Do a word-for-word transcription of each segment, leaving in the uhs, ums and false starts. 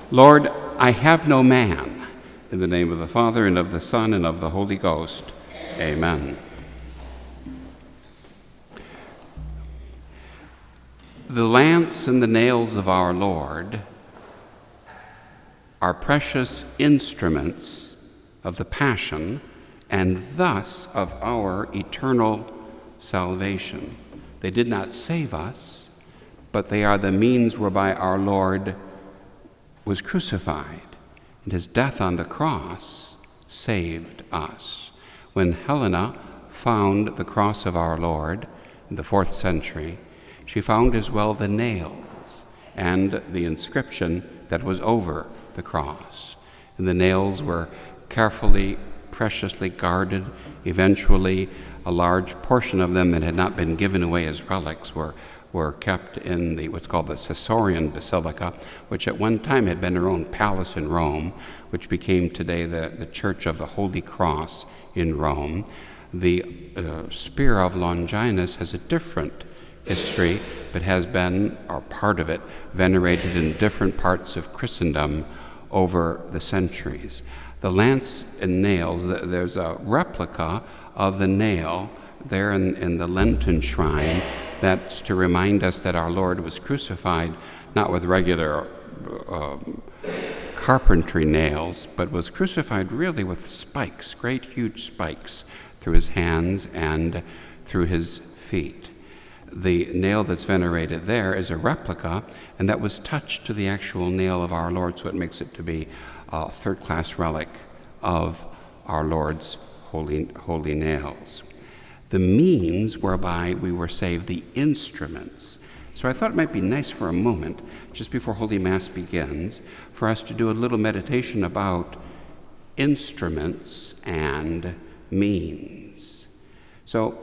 Lord, I have no man. In the name of the Father, and of the Son, and of the Holy Ghost. Amen. The lance and the nails of our Lord are precious instruments of the Passion, and thus of our eternal salvation. They did not save us, but they are the means whereby our Lord was crucified, and his death on the cross saved us. When Helena found the cross of our Lord in the fourth century, she found as well the nails and the inscription that was over the cross. And the nails were carefully, preciously guarded. Eventually, a large portion of them that had not been given away as relics were, were kept in the what's called the Caesarian Basilica, which at one time had been her own palace in Rome, which became today the, the Church of the Holy Cross in Rome. The uh, Spear of Longinus has a different history, but has been, or part of it, venerated in different parts of Christendom over the centuries. The lance and nails, there's a replica of the nail there in, in the Lenten shrine that's to remind us that our Lord was crucified not with regular um, carpentry nails, but was crucified really with spikes, great huge spikes through his hands and through his feet. The nail that's venerated there is a replica, and that was touched to the actual nail of our Lord, so it makes it to be a third-class relic of our Lord's holy, holy nails. The means whereby we were saved, the instruments. So I thought it might be nice for a moment, just before Holy Mass begins, for us to do a little meditation about instruments and means. So,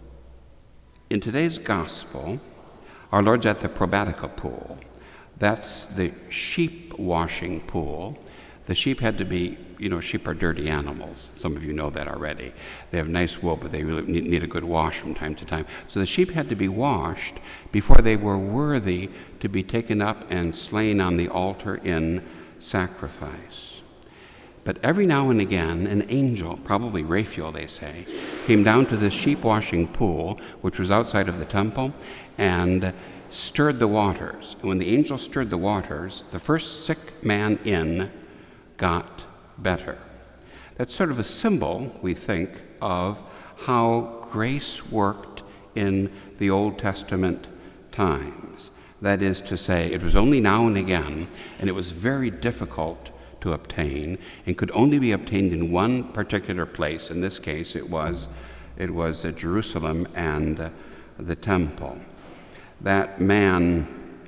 in today's gospel, our Lord's at the Probatica pool. That's the sheep washing pool. The sheep had to be, you know, sheep are dirty animals. Some of you know that already. They have nice wool, but they really need, need a good wash from time to time. So the sheep had to be washed before they were worthy to be taken up and slain on the altar in sacrifice. But every now and again, an angel, probably Raphael, they say, came down to this sheep-washing pool, which was outside of the temple, and stirred the waters. And when the angel stirred the waters, the first sick man in got better. That's sort of a symbol, we think, of how grace worked in the Old Testament times. That is to say, it was only now and again, and it was very difficult to obtain, and could only be obtained in one particular place. In this case, it was it was uh, Jerusalem and uh, the temple. That man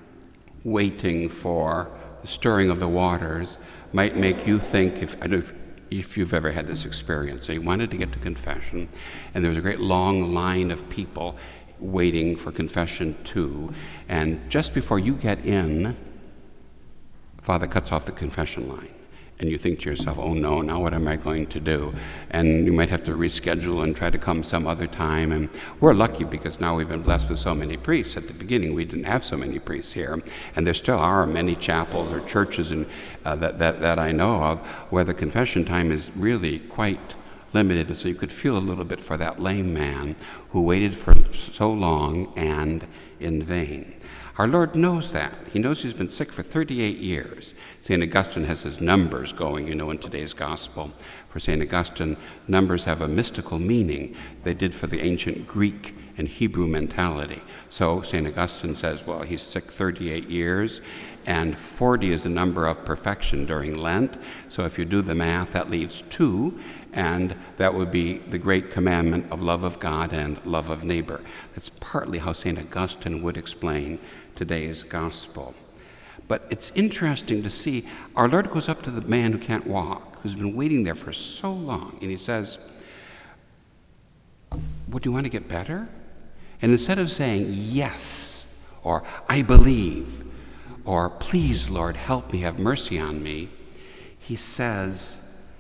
waiting for the stirring of the waters might make you think, if I don't know if, if you've ever had this experience, so you wanted to get to confession, and there was a great long line of people waiting for confession too, and just before you get in, Father cuts off the confession line. And you think to yourself, oh no, now what am I going to do? And you might have to reschedule and try to come some other time. And we're lucky because now we've been blessed with so many priests. At the beginning, we didn't have so many priests here. And there still are many chapels or churches in, uh, that, that, that I know of where the confession time is really quite limited. So you could feel a little bit for that lame man who waited for so long and in vain. Our Lord knows that. He knows he's been sick for thirty-eight years. Saint Augustine has his numbers going, you know, in today's gospel. For Saint Augustine, numbers have a mystical meaning. They did for the ancient Greek and Hebrew mentality. So Saint Augustine says, well, he's sick thirty-eight years, and forty is the number of perfection during Lent. So if you do the math, that leaves two, and that would be the great commandment of love of God and love of neighbor. That's partly how Saint Augustine would explain today's gospel. But it's interesting to see our Lord goes up to the man who can't walk, who's been waiting there for so long, and he says, well, do you want to get better? And instead of saying yes, or I believe, or please, Lord, help me, have mercy on me, he says,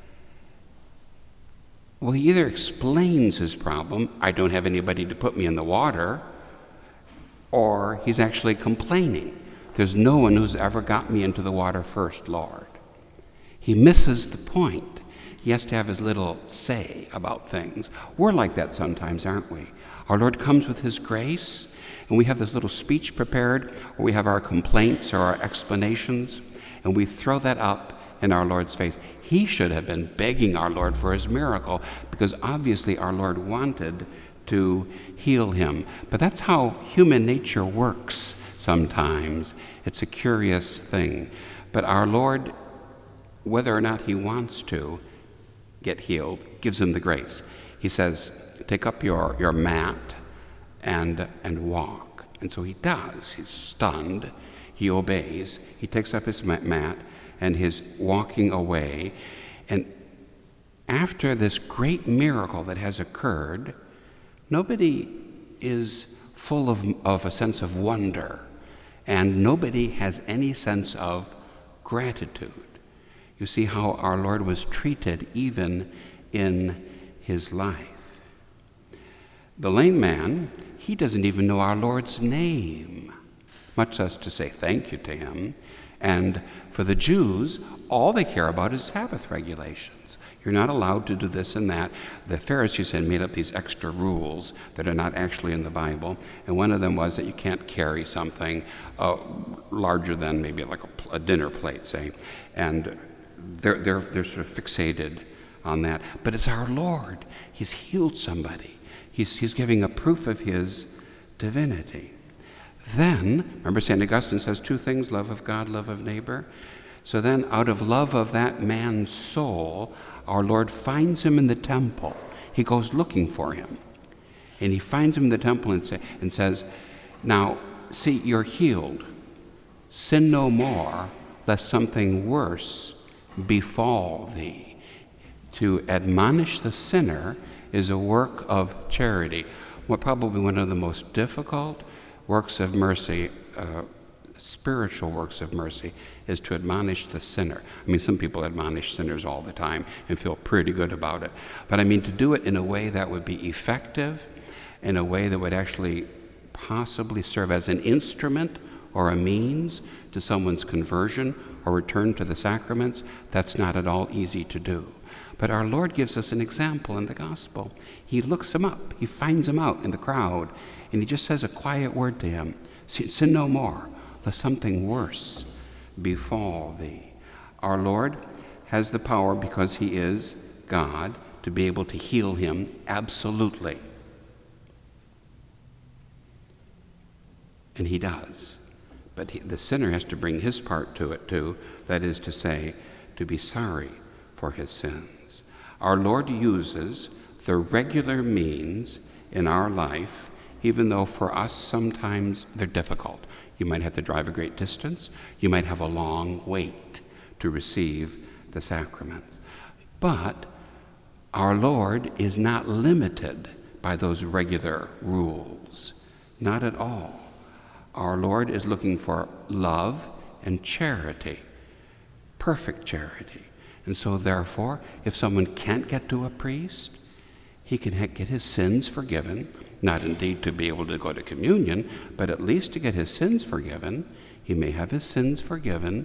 well, he either explains his problem, I don't have anybody to put me in the water, or he's actually complaining. There's no one who's ever got me into the water first, Lord. He misses the point. He has to have his little say about things. We're like that sometimes, aren't we? Our Lord comes with his grace, and we have this little speech prepared, or we have our complaints or our explanations, and we throw that up in our Lord's face. He should have been begging our Lord for his miracle, because obviously our Lord wanted to heal him. But that's how human nature works sometimes. It's a curious thing. But our Lord, whether or not he wants to get healed, gives him the grace. He says, take up your, your mat and, and walk. And so he does. He's stunned. He obeys. He takes up his mat and he's walking away. And after this great miracle that has occurred, nobody is full of, of a sense of wonder, and nobody has any sense of gratitude. You see how our Lord was treated even in his life. The lame man, he doesn't even know our Lord's name, much less to say thank you to him. And for the Jews, all they care about is Sabbath regulations. You're not allowed to do this and that. The Pharisees had made up these extra rules that are not actually in the Bible, and one of them was that you can't carry something uh, larger than maybe like a, a dinner plate, say, and they're, they're, they're sort of fixated on that. But it's our Lord. He's healed somebody. He's, he's giving a proof of his divinity. Then, remember Saint Augustine says two things, love of God, love of neighbor. So then, out of love of that man's soul, our Lord finds him in the temple. He goes looking for him. And he finds him in the temple and, say, and says, now, see, you're healed. Sin no more, lest something worse befall thee. To admonish the sinner is a work of charity. Well, probably one of the most difficult works of mercy, uh, spiritual works of mercy, is to admonish the sinner. I mean, some people admonish sinners all the time and feel pretty good about it. But I mean, to do it in a way that would be effective, in a way that would actually possibly serve as an instrument or a means to someone's conversion or return to the sacraments, that's not at all easy to do. But our Lord gives us an example in the gospel. He looks him up. He finds him out in the crowd, and he just says a quiet word to him. Sin no more, lest something worse befall thee. Our Lord has the power, because he is God, to be able to heal him absolutely. And he does. But he, the sinner has to bring his part to it too, that is to say, to be sorry for his sins. Our Lord uses the regular means in our life, even though for us sometimes they're difficult. You might have to drive a great distance. You might have a long wait to receive the sacraments. But our Lord is not limited by those regular rules. Not at all. Our Lord is looking for love and charity, perfect charity. And so therefore, if someone can't get to a priest, he can get his sins forgiven, not indeed to be able to go to communion, but at least to get his sins forgiven. He may have his sins forgiven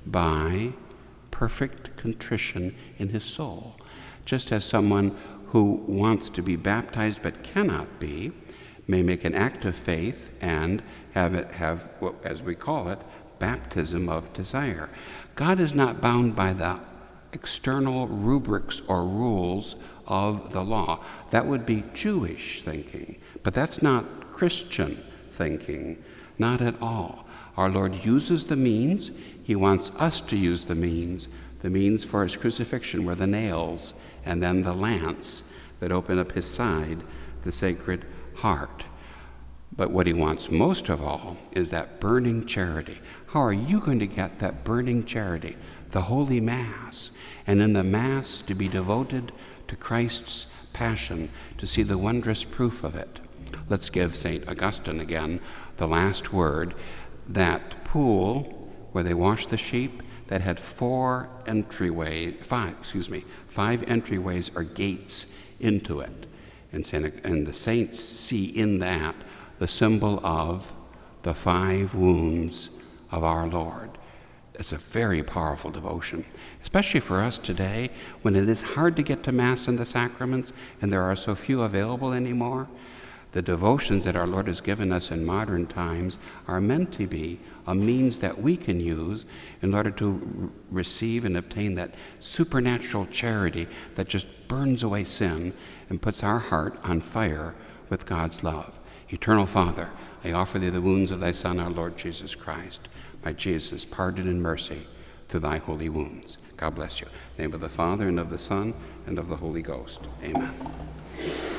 by perfect contrition in his soul. Just as someone who wants to be baptized but cannot be may make an act of faith and have it have, as we call it, baptism of desire. God is not bound by the external rubrics or rules of the law. That would be Jewish thinking, but that's not Christian thinking, not at all. Our Lord uses the means. He wants us to use the means. The means for his crucifixion were the nails and then the lance that opened up his side, the Sacred Heart. But what he wants most of all is that burning charity. How are you going to get that burning charity? The Holy Mass. And in the Mass to be devoted to Christ's passion, to see the wondrous proof of it. Let's give Saint Augustine again the last word. That pool where they washed the sheep, that had four entryways, five, excuse me, five entryways or gates into it. And, Saint, and the saints see in that the symbol of the five wounds of our Lord. It's a very powerful devotion, especially for us today when it is hard to get to Mass and the sacraments and there are so few available anymore. The devotions that our Lord has given us in modern times are meant to be a means that we can use in order to r- receive and obtain that supernatural charity that just burns away sin and puts our heart on fire with God's love. Eternal Father, I offer thee the wounds of thy Son, our Lord Jesus Christ. By Jesus, pardon and mercy through thy holy wounds. God bless you. In the name of the Father, and of the Son, and of the Holy Ghost. Amen.